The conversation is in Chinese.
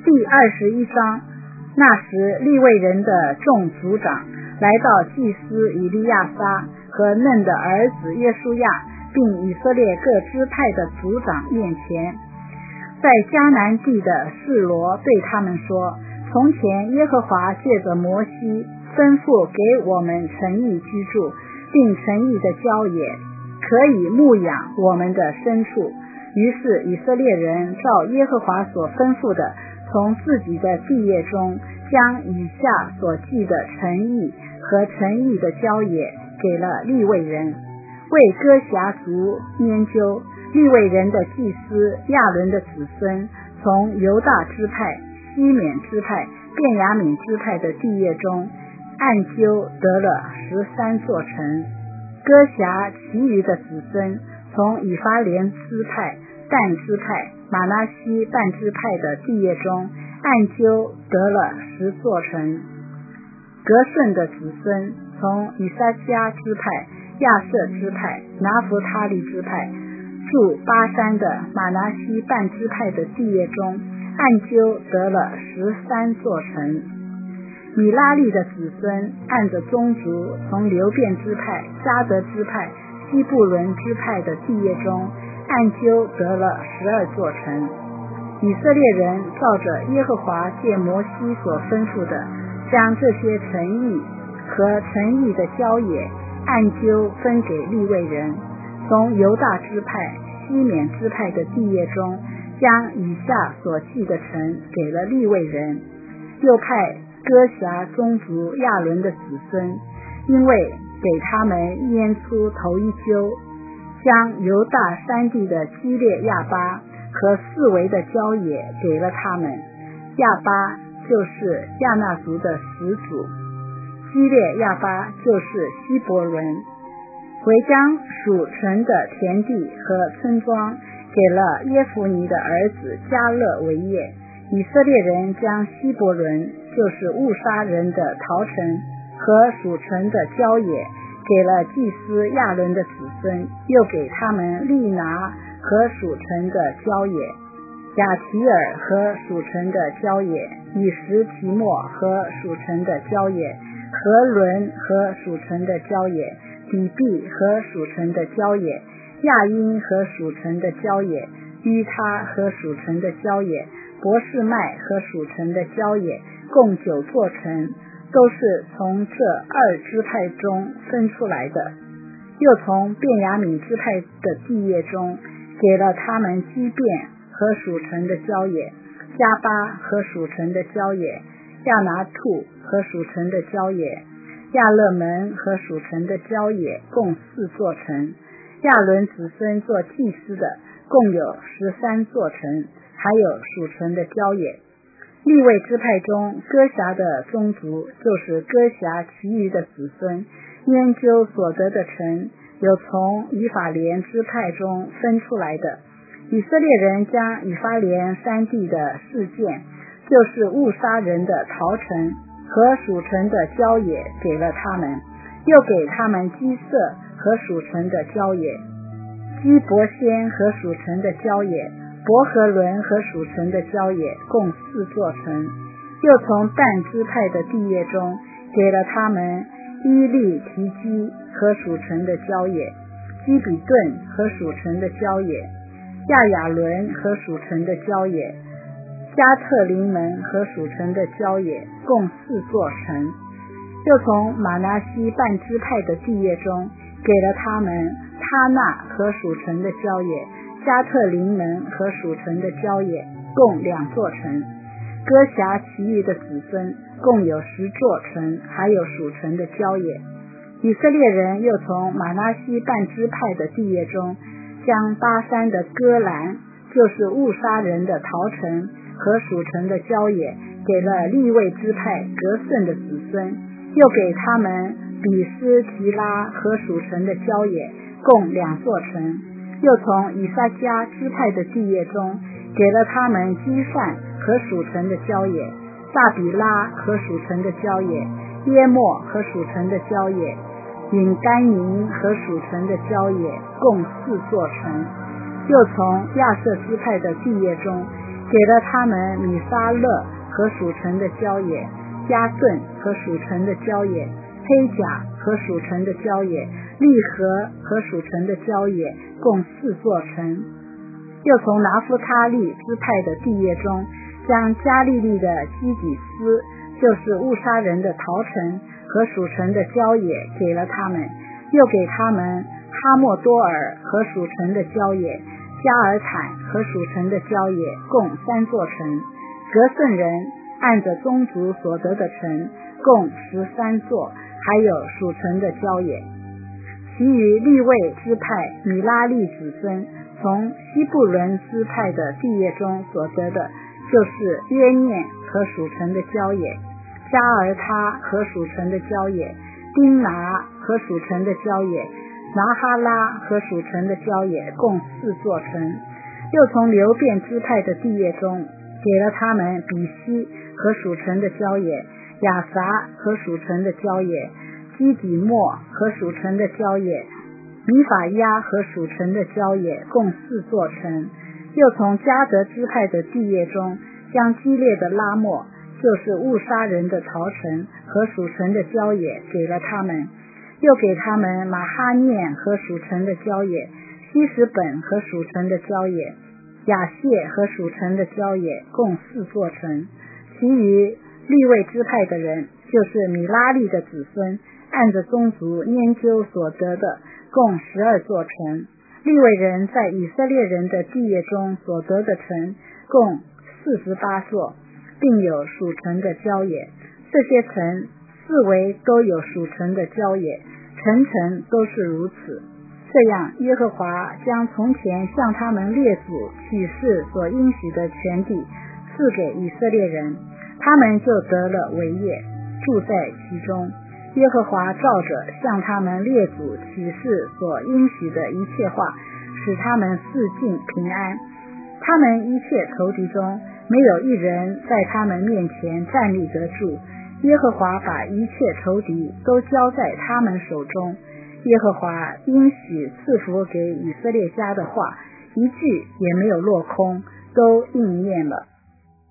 第21章。那时利未人的众族长来到祭司以利亚撒和嫩的儿子约书亚并以色列各支派的族长面前，在迦南地的示罗对他们说，从前耶和华借着摩西吩咐给我们城邑居住，并城邑的郊野可以牧养我们的牲畜。于是以色列人照耶和华所吩咐的，从自己的地业中将以下所记的城邑和城邑的郊野给了利未人，为哥辖族研究。利未人的祭司亚伦的子孙从犹大支派、西缅支派、便雅悯支派的地业中按究得了13座城。哥辖其余的子孙从以法莲支派、但支派、玛拿西半支派的地业中按究得了10座城。革顺的子孙从以撒迦支派、亚设支派、拿弗他利支派住巴山的玛拿西半支派的地业中按究得了13座城。米拉利的子孙按着宗族从流便支派、迦得支派、西布伦支派的地业中按究得了12座城。以色列人照着耶和华借摩西所吩咐的，将这些城邑和城邑的郊野按究分给利未人，从犹大支派、西缅支派的地业中将以下所记的城给了利未人。又派哥辖宗族亚伦的子孙，因为给他们拈出头一揪，将犹大山地的基列亚巴和四围的郊野给了他们。亚巴就是亚衲族的始祖，基列亚巴就是希伯伦。回将属城的田地和村庄给了耶孚尼的儿子迦勒为业。以色列人将希伯伦就是误杀人的陶城和属城的郊野给了祭司亚伦的子孙，又给他们利拿和属城的郊野，亚提尔和属城的郊野，以实提莫和属城的郊野，和伦和属城的郊野，底毕和属城的郊野，亚因和属城的郊野，于他和属城的郊野，伯示麦和属城的郊野，共9座城，都是从这2支派中分出来的。又从便雅悯支派的地业中给了他们基遍和属城的郊野，加巴和属城的郊野，亚拿兔和属城的郊野，亚勒门和属城的郊野，共4座城。亚伦子孙做祭司的共有13座城，还有属城的郊野。利未支派中哥辖的宗族，就是哥辖其余的子孙研究所得的城，有从以法莲支派中分出来的。以色列人将以法莲山地的事件，就是误杀人的陶城和属城的郊野给了他们，又给他们基色和属城的郊野，基伯先和属城的郊野，伯和伦和属城的郊野，共4座城。又从但支派的地业中给了他们伊利提基和属城的郊野，基比顿和属城的郊野，亚雅伦和属城的郊野，加特林门和属城的郊野，共4座城。又从玛拿西半支派的地业中给了他们他纳和属城的郊野，加特林门和属城的郊野，共2座城。哥辖其余的子孙共有10座城，还有属城的郊野。以色列人又从玛拿西半支派的地业中将巴山的哥兰，就是误杀人的陶城和属城的郊野，给了利未支派革顺的子孙，又给他们比斯提拉和属城的郊野，共2座城。又从以撒迦支派的地业中给了他们基范和属城的郊野，大比拉和属城的郊野，耶莫和属城的郊野，引甘宁和属城的郊野，共4座城。又从亚设支派的地业中给了他们米沙勒和属城的郊野，加顿和属城的郊野，黑甲和属城的郊野，利河和属城的郊野，共4座城。又从拿弗他利支派的地业中，将加利利的基底斯，就是乌沙人的陶城和属城的郊野给了他们，又给他们哈莫多尔和属城的郊野，加尔坦和属城的郊野，共3座城。革顺人按着宗族所得的城，共13座，还有属城的郊野。其余利未支派米拉利子孙从西布伦支派的地业中所得的，就是约念和属城的郊野，加尔他和属城的郊野，丁拿和属城的郊野，拿哈拉和属城的郊野，共4座城。又从流便支派的地业中给了他们比西和属城的郊野，亚撒和属城的郊野，基底莫和属城的郊野，米法亚和属城的郊野，共4座城。又从迦得支派的地业中将基列的拉末，就是误杀人的陶城和属城的郊野给了他们，又给他们马哈念和属城的郊野，希实本和属城的郊野，亚谢和属城的郊野，共4座城。其余利未支派的人，就是米拉利的子孙，按着宗族研究所得的，共12座城。利未人在以色列人的地业中所得的城，共48座，并有属城的郊野。这些城四围都有属城的郊野，城城都是如此。这样，耶和华将从前向他们列祖起誓所应许的全地赐给以色列人，他们就得了为业，住在其中。耶和华照着向他们列祖起誓所应许的一切话，使他们四境平安。他们一切仇敌中，没有一人在他们面前站立得住。耶和华把一切仇敌都交在他们手中。耶和华应许赐福给以色列家的话，一句也没有落空，都应验了。